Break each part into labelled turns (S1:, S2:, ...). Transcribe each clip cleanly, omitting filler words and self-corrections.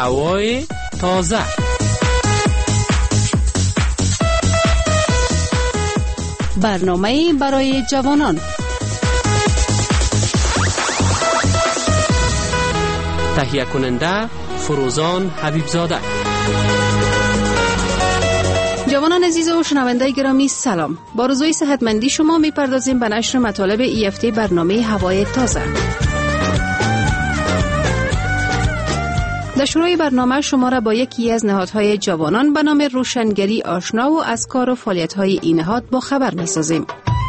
S1: هوای تازه.
S2: برنامه برای جوانان.
S1: تهیه کننده فروزان حبیبزاده.
S2: جوانان عزیز و شنوندگان گرامی سلام. با آرزوی صحتمندی شما میپردازیم به نشر مطالب EFT برنامه هوای تازه. در شروع برنامه شما را با یکی از نهادهای جوانان به نام روشنگری آشنا و از کار و فعالیت‌های این نهاد با خبر می‌سازیم.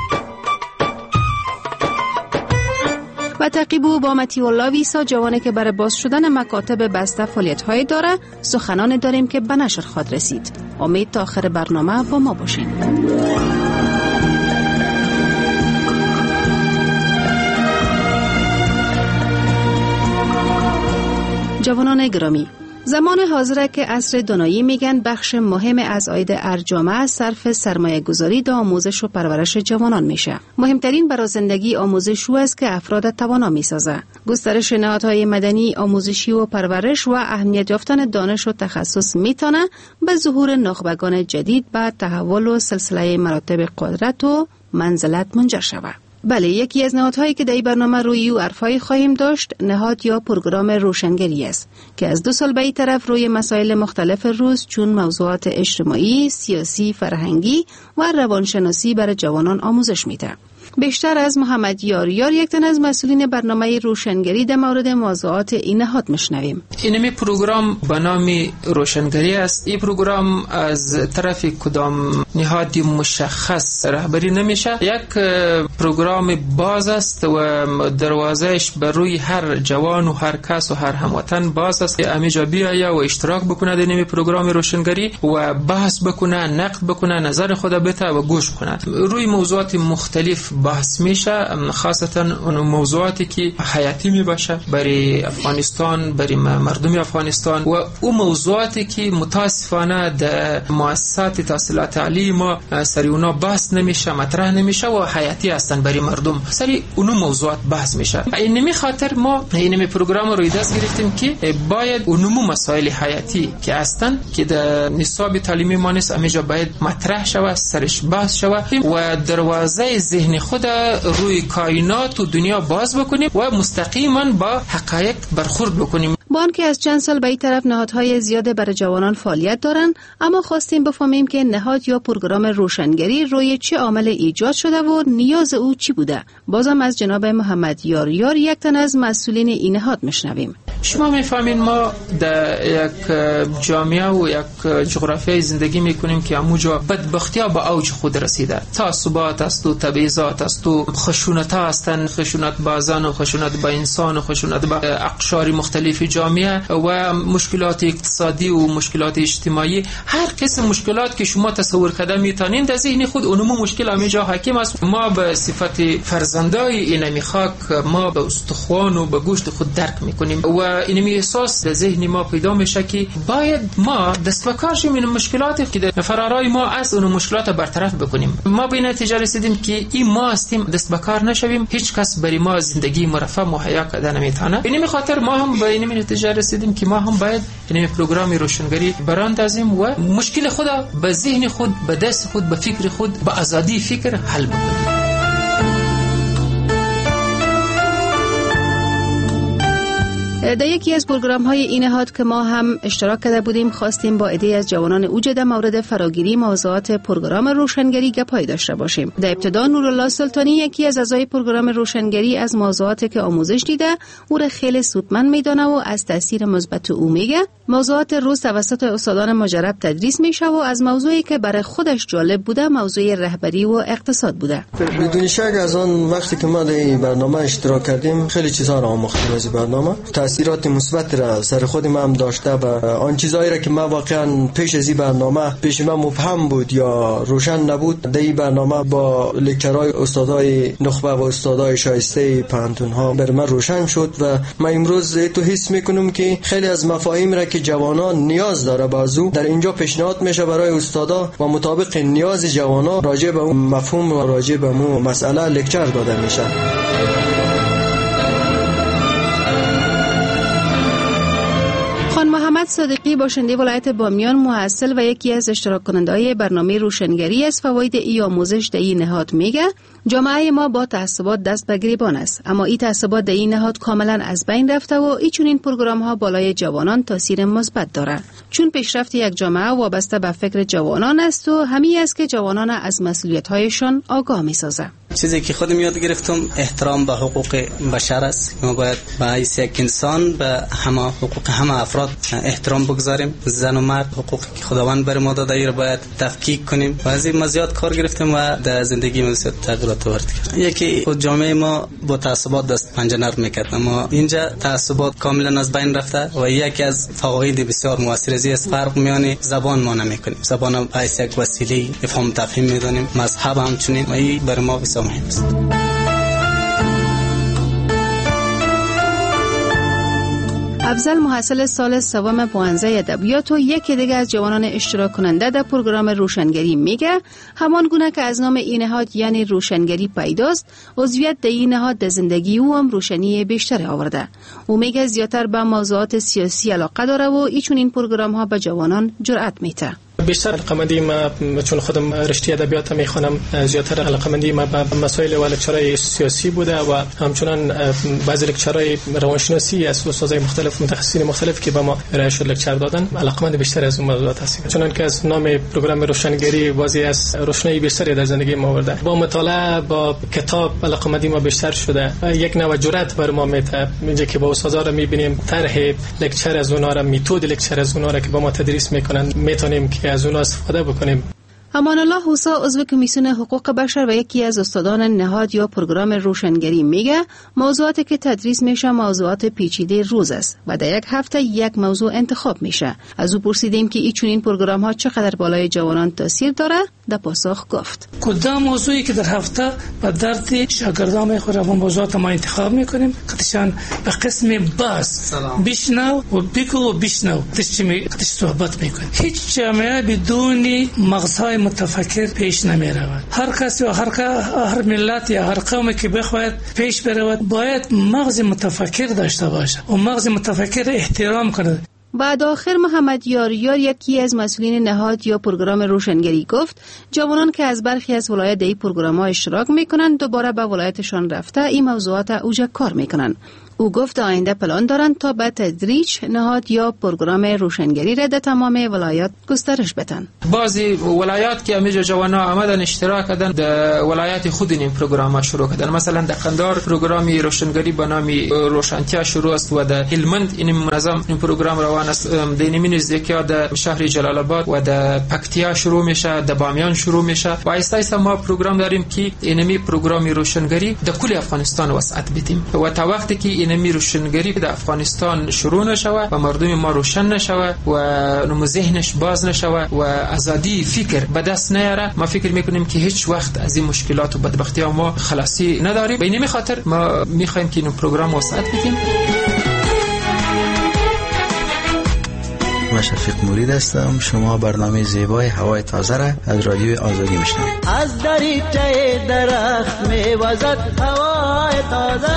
S2: و تعقیب با مطیع الله ویسا، جوانی که برای باز شدن مکاتب بسته فعالیت‌های داره، سخنان داریم که به نشر خواهد رسید. امید تا آخر برنامه با ما باشین. جوانان گرامی، زمان حاضره که عصر دانایی میگن بخش مهم از عاید ارجامه صرف سرمایه گذاری در آموزش و پرورش جوانان میشه. مهمترین برای زندگی آموزش او است که افراد توانا میسازه. گسترش نهادهای مدنی، آموزشی و پرورش و اهمیت یافتن دانش و تخصص میتونه به ظهور نخبگان جدید و تحول و سلسله مراتب قدرت و منزلت منجر شود. بله، یکی از نهادهایی که در این برنامه روی او عرفای خواهیم داشت نهاد یا پروگرام روشنگری است که از 2 سال به این طرف روی مسائل مختلف روز چون موضوعات اجتماعی، سیاسی، فرهنگی و روانشناسی برای جوانان آموزش میده. بیشتر از محمد یاریار، یک تن از مسئولین برنامه روشنگری در مورد موضوعات این نهاد میشنویم.
S3: این پروگرام به نام روشنگری است. این پروگرام از طرف کدام نهادی مشخص رهبری نمیشه. یک پروگرام باز است و دروازهش بر روی هر جوان و هر کس و هر هموطن باز است. امیجا بیاید و اشتراک بکنه در این پروگرام روشنگری و بحث بکنه، نقد بکنه، نظر خود بده و گوش کنه. روی موضوعات مختلف بحث میشه، خاصتا اون موضوعاتی که حیاتی می باشه برای افغانستان، برای مردم افغانستان و اون موضوعاتی که متاسفانه در مؤسسات تحصیلات عالی ما سری اونا بحث نمیشه، مطرح نمیشه و حیاتی هستن برای مردم. سری اون موضوعات بحث میشه. اینمی خاطر ما اینمی پروگرام رو دست گرفتیم که باید اون مسائل حیاتی که هستن که در نصاب تعلیمی ما نیست، امیجا باید مطرح شود، سرش بحث شود و دروازه ذهن خود روی کائنات و دنیا باز بکنیم و مستقیما با حقایق برخورد بکنیم.
S2: با آنکه از چند سال به این طرف نهادهای زیاده برای جوانان فعالیت دارند، اما خواستیم بفهمیم که نهاد یا پروگرام روشنگری روی چه عامل ایجاد شده و نیاز او چی بوده. بازم از جناب محمد یاریار، یک تن از مسئولین این نهاد میشنویم.
S3: شما میفهمین ما در یک جامعه و یک جغرافیای زندگی میکنیم که همونجا بدبختی‌ها به اوج خود رسیده. تعصبات است و تبعیضات است و خشونت‌ها هستند، خشونت بازان و خشونت با انسان و خشونت با اقشار مختلف جامعه و مشکلات اقتصادی و مشکلات اجتماعی، هر قسم مشکلات که شما تصور کرده میتونین در ذهن خود اونم مشکل همینجا حاکم است. ما به صفت فرزندای این خاک ما به استخوان و به گوشت خود درک میکنیم و این احساس در ذهن ما پیدا میشه که باید ما دست به کار شیم این مشکلاتی که در فرارای ما از اون مشکلات برطرف بکنیم. ما به نتیجه رسیدیم که این ما هستیم، دست به کار نشویم، هیچ کس برای ما زندگی مرفه مهیا کرده نمیتونه. این خاطر ما هم به این نتیجه رسیدیم که ما هم باید این پروگرام روشنگری براندازیم و مشکل خود به ذهن خود، به دست خود، به فکر خود، به آزادی فکر حل بکنیم.
S2: در یکی از پروگرام‌های این نهاد که ما هم اشتراک کرده بودیم، خواستیم با عده‌ای از جوانان اوج در مورد فراگیری موضوعات پروگرام روشنگری گپای داشته باشیم. در ابتدا نورالله سلطانی، یکی از اعضای پروگرام روشنگری، از موضوعاتی که آموزش دیده او را خیلی سودمند میدانه و از تاثیر مثبت او میگه. موضوعات روز توسط استادان مجرب تدریس میشه و از موضوعی که برای خودش جالب بوده موضوع رهبری و اقتصاد بوده.
S4: بدون شک از آن وقتی که ما در این برنامه اشتراک کردیم خیلی چیزا را آموختیم از این برنامه. تأثیرات مثبت را سر خود ما هم داشته و آن چیزایی را که ما واقعا پیش از این برنامه پیش ما مبهم بود یا روشن نبود، در این برنامه با لکچرهای استادای نخبه و استادای شایسته پانتون ها بر من روشن شد و من امروز تو حس میکنم که خیلی از مفاهیم را که جوانان نیاز داره بازو در اینجا پیشنهاد میشه برای استادا و مطابق نیاز جوانان راجع به اون مفهوم و راجع به اون مسئله لکچر داده میشه.
S2: محمد صادقی باشنده ولایت بامیان محصل و یکی از اشتراک کننده‌های برنامه روشنگری از فواید این آموزش در این نهاد میگه جامعه ما با تعصبات دست به گریبان است، اما این تعصبات در این نهاد کاملا از بین رفته و این پروگرام ها بالای جوانان تاثیر مثبت داره، چون پیشرفت یک جامعه وابسته به فکر جوانان است و همین است که جوانان از مسئولیت هایشان آگاه می‌سازه.
S5: چیزی که خودم یاد گرفتم احترام به حقوق بشر است. ما باید به حیث یک انسان به همه حقوق همه افراد احترام بگذاریم. زن و مرد حقوقی که خداوند بر ما داده را باید تفکیک کنیم. بعضی مزیات کار گرفتم و در زندگی من تغییرات آورد. یکی خود جامعه ما با تعصبات دست پنجه نرم میکرد، اما اینجا تعصبات کاملا از بین رفته و یکی از فواید بسیار مؤثر است فرق میان زبان ما نمیکنیم. زبان به حیث یک وسیله افهام تفهیم میدونیم، مذهب همچنین و این برای ما بسیار مهم است.
S2: افضل محصل سال سوم پوانزه ادبیات و یکی دیگه از جوانان اشتراک کننده در پروگرام روشنگری میگه همان گونه که از نام این نهاد یعنی روشنگری پیداست، عضویت در این نهاد در زندگی او هم روشنی بیشتر آورده. او میگه زیادتر به موضوعات سیاسی علاقه داره و این پروگرام ها به جوانان جرأت میده.
S6: بیشتر علاقه‌مندی ما چون خودم رشته ادبیات میخونم، زیادتر علاقه‌مندی ما به مسائل و لکچرهای سیاسی بوده و همچنان بعضی لکچرهای روانشناسی از استادای مختلف متخصصین مختلف که به ما ارائه شد لکچر دادن، علاقه‌مند بیشتر از اون موضوعات هستیم. چون که از نام پروگرام روشنگری واضح از روشنایی بیشتری در زندگی ما آورده. با مطالعه با کتاب علاقه‌مندی ما بیشتر شده. یک نوع جرأت بر ما میده. اینجا که با استادا رو میبینیم طرح لکچر از اونها را، متد لکچر از اونها را که با ما تدریس میکنن میتونیم که از اون استفاده بکنیم.
S2: امان الله حوسا عضو کمیسیون حقوق بشر و یکی از استادان نهاد یا پروگرام روشنگری میگه موضوعاتی که تدریس میشه موضوعات پیچیده روز است و در یک هفته یک موضوع انتخاب میشه. از او پرسیدیم که این پروگرام ها چقدر بالای جوانان تاثیر داره. در پاسخ گفت
S7: کدام موضوعی که در هفته به درد شاگردان میخوره و موضوعات ما انتخاب میکنیم قطعاً به قسم باز بشنو و بگو و بشنو قطعاً صحبت میکنیم. هیچ جامعه بدون مغزهای متفکر پیش نمی رود. هر کسی و هر ملت یا هر قومی که بخواهد پیش برود باید مغز متفکر داشته باشه و مغز متفکر احترام کند.
S2: بعد آخر محمد یاریار یکی از مسئولین نهاد یا پروگرام روشنگری گفت جوانان که از برخی از ولایت در این پروگرام ها اشتراک میکنند دوباره به ولایتشان رفته این موضوعات اوجه کار میکنند. او گفت آینده پلان دارند تا به تدریج نهاد یا پروگرام روشنگری را در تمام ولایات گسترش بدن.
S3: بعضی ولایات که همیشه جوانا آمدن اشتراک کردن در ولایات خود این پروگرام ها شروع کردن. مثلا در قندهار پروگرام روشنگری به نام روشنتیا شروع است و در هلمند این منظم این پروگرام روان است. در نیمین نزدیکی در شهر جلال آباد و در پکتیا شروع میشه، در بامیان شروع میشه و آهسته ما پروگرام داریم که اینمی پروگرام روشنگری در کل افغانستان وسعت بدیم و تا وقتی که اینمی روشنگری در افغانستان شروع نشوه و مردم ما روشن نشوه و نمو ذهنش باز نشوه و آزادی فکر به دست نیاره، ما فکر میکنیم که هیچ وقت از این مشکلات و بدبختی ها ما خلاصی نداریم. به این خاطر ما میخوایم که این پروگرام وسعت بدیم.
S8: من شفیق مرید هستم. شما برنامه زیبای هوای تازه را از رادیو آزادی میشنوید.
S9: از دریچه درخت میوزد هوای تازه،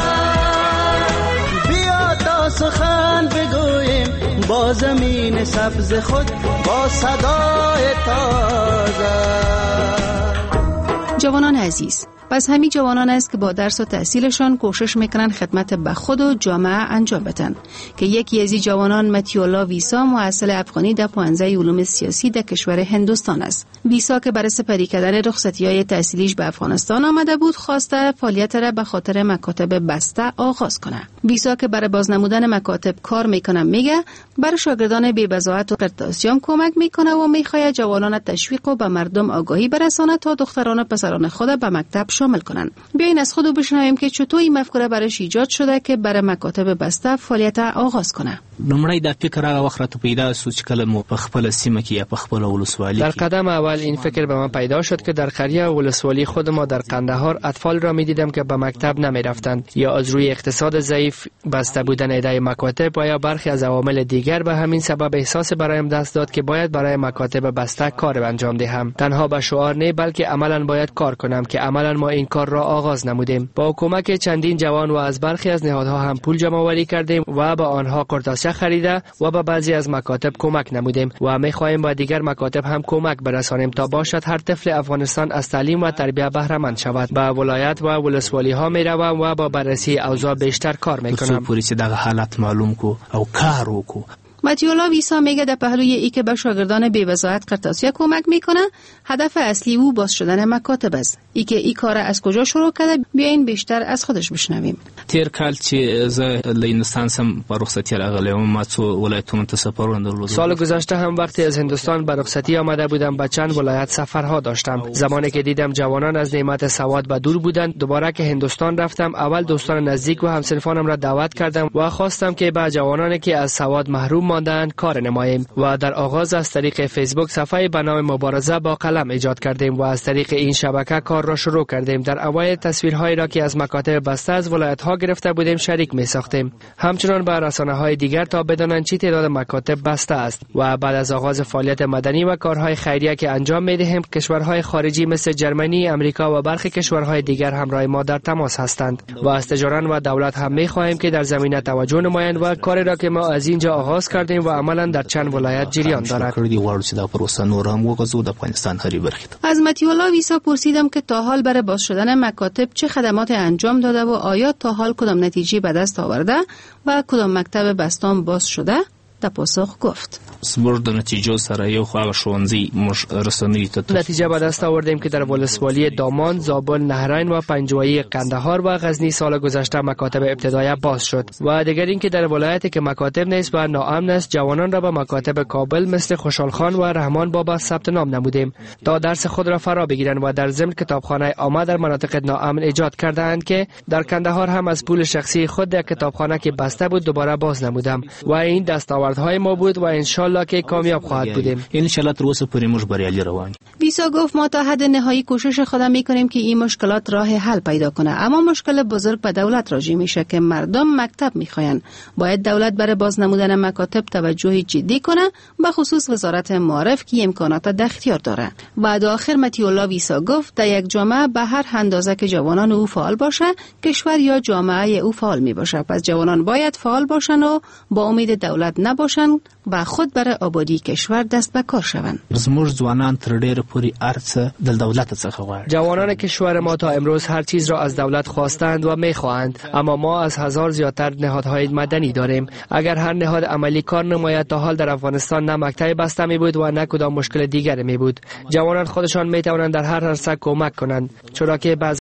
S9: بیا تا سخن بگوییم با زمین سبز خود با صدای تازه.
S2: جوانان عزیز، پس همین جوانان است که با درس و تحصیلشان کوشش میکنن خدمت به خود و جامعه انجام بدن که یکی از این جوانان متیولا ویسا محصل افغانی در پوانزه علوم سیاسی در کشور هندوستان است. ویسا که برای سپری کردن رخصتی‌های تحصیلیش به افغانستان آمده بود خواسته فعالیت را به خاطر مکاتب بسته آغاز کنه. ویسا که برای بازنمودن مکاتب کار میکنه میگه برای شاگردان بی بضاعت و قرطاسیان کمک میکنه و میخواد جوانان تشویق و به مردم آگاهی برسانه تا دختران و پسران خود به مکتب شامل کنن. بیاین از خود بشنویم که چطور این مفکوره برایش ایجاد شده که برای مکاتب بسته فعالیت آغاز کنه.
S10: نمړی دا فکر هغه وخت راته پیدا شو چې کله مو په خپل سیمه کې یا په خپل ولسوالۍ
S11: در قدم اول این فکر به من پیدا شد که در قریه ولسوالی خود ما در قندهار اطفال را می‌دیدم که به مکتب نمی‌رفتند یا از روی اقتصاد ضعیف کیف بسته بودن اداره مکاتب و یا برخی از عوامل دیگر به همین سبب احساس برایم دست داد که باید برای مکاتب بسته کار انجام دهم. تنها به شعار نه بلکه عملاً باید کار کنم که عملاً ما این کار را آغاز نمودیم. با کمک چندین جوان و از برخی از نهادها هم پول جمع آوری کردیم و به آنها قرطاسه خریده و به بعضی از مکاتب کمک نمودیم و می‌خواهیم با دیگر مکاتب هم کمک برسانیم تا باشد هر طفل افغانستان از تعلیم و تربیت بهره مند شود. به ولایت و ولسوالی ها میروم و با بررسی اوضاع بیشتر کار میکنم.
S10: پولیس دغه حالت معلوم کو او کار وکړو.
S2: متیولا ویسا میگه در پهلوی ای که به شاگردان بی وضاحت قرطاسیه کمک میکنه، هدف اصلی او باز شدن مکاتب است. ای که ای کار از کجا شروع کرده بیاین بیشتر از خودش بشنویم.
S10: تیر کال چې زه له هندوستان سم په رخصتي راغلم، ما څو ولایتونو ته سفرونه درلودم.
S11: سال گذشته هم وقتی از هندوستان به رخصتی آمده بودم به چند ولایت سفرها داشتم. زمانی که دیدم جوانان از نعمت سواد به دور بودند، دوباره که هندوستان رفتم، اول دوستان نزدیک و همسنفانم را دعوت کردم و خواستم که با جوانانی که از سواد محروم ماندند کار نماییم و در آغاز از طریق فیسبوک صفحه به نام مبارزه با قلم ایجاد کردیم و از طریق این شبکه کار را شروع کردیم. در اوایل تصویرهایی را که از مکاتب بسته از ولایت‌ها گرفته بودیم شریک می‌ساختیم، همچنان به رسانه‌های دیگر تا بدانند چه تعداد مکاتب بسته است. و بعد از آغاز فعالیت مدنی و کارهای خیریه که انجام می‌دهیم، کشورهای خارجی مثل جرمنی، امریکا و برخی کشورهای دیگر همراه ما در تماس هستند و از تجاران و دولت هم می‌خواهیم که در زمینه توجه نمایند و کاری را که ما از اینجا آغاز کردیم و عملاً در چند ولایت جریان دارد. از متیولا ویسا پرسیدم که تا حال برای باز شدن مکاتب چه خدمات انجام داده و آیا تا حال کدام نتیجه به دست آورده و کدام مکتب بستان باز شده؟ در پاسخ گفت
S10: زموږ د نتیجو سره یو خو هغه ښوونځي موږ رسنیو ته
S11: نتیجه به دست آوردیم که در ولسوالی دامان، زابل، نهرین و پنجوایی قندهار و غزنی سال گذشته مکاتب ابتدایی باز شد و دیگر اینکه در ولایتی که مکاتب نیست و ناامن است جوانان را به مکاتب کابل مثل خوشحال خان و رحمان بابا ثبت نام نمودیم تا درس خود را فرا بگیرند و در ضمن کتابخانه عامه در مناطق ناامن ایجاد کردند که در قندهار هم از پول شخصی خود در کتابخانه که بسته بود دوباره باز نمودم و این دستاوردهای ما بود و انشالله که کامیاب خواهد بودیم.
S10: انشالله تر اوسه پورې موږ بریالي روان.
S2: ویسا گفت ما تا حد نهایی کوشش خودم میکنیم که این مشکلات راه حل پیدا کنه، اما مشکل بزرگ به دولت راجع میشه که مردم مکتب میخواین. باید دولت برای باز نمودن مکاتب توجهی جدی کنه، به خصوص وزارت معارف که امکانات در اختیار داره. بعد آخر متیولا ویسا گفت در یک جامعه به هر اندازه که جوانان او فعال باشه، کشور یا جامعه او فعال میباشه. پس جوانان باید فعال باشن و با امید دولت نباشن و خود برای آبادی کشور دست به کار شوند.
S10: زموږ ځوانان تر ډیره پورې ارڅ د دولت څخه غواړي.
S11: جوانان کشور ما تا امروز هر چیز را از دولت خواستند و میخواهند، اما ما از 1000 زیادتر نهادهای مدنی داریم. اگر هر نهاد عملی کار نماید تا حال در افغانستان نه مکتب بسته می بود و نه کدام مشکل دیگر می بود. جوانان خودشان می توانند در هر عرصه کمک کنند، چرا که